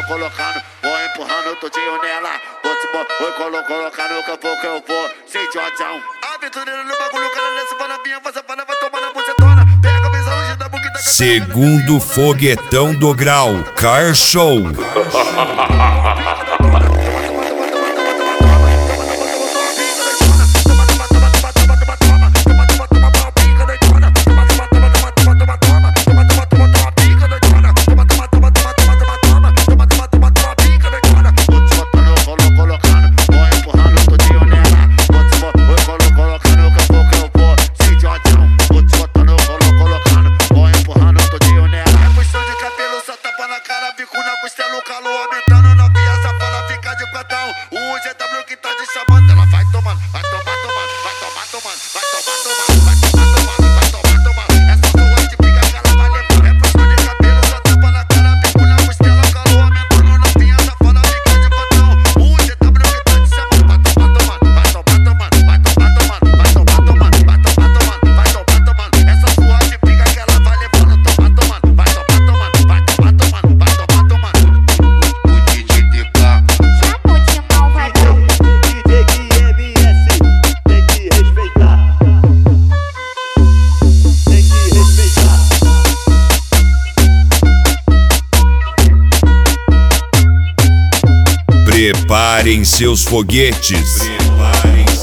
colocando, vou empurrando tudinho nela. Vou colocando que eu vou, sem idiotão. Aventureiro no bagulho, cara nessa panabinha, você vai tomar na bucetona. Pega a visão, hoje da boquita. Segundo foguetão do grau, Car Show. O GW que tá te chamando, ela vai tomando, vai tomar, vai tomar, vai tomar, vai tomar. Essa sua de pica que ela vai levar. É puxão de cabelo, só tapa na cara, bico na costela, calor aumentando na pinha, safada, fica de botão. O GW que tá te chamando, vai tomar, vai tomar, vai tomar. Essa sua de pica que ela vai levando, vai tomar. O DJ DK. Preparem seus foguetes.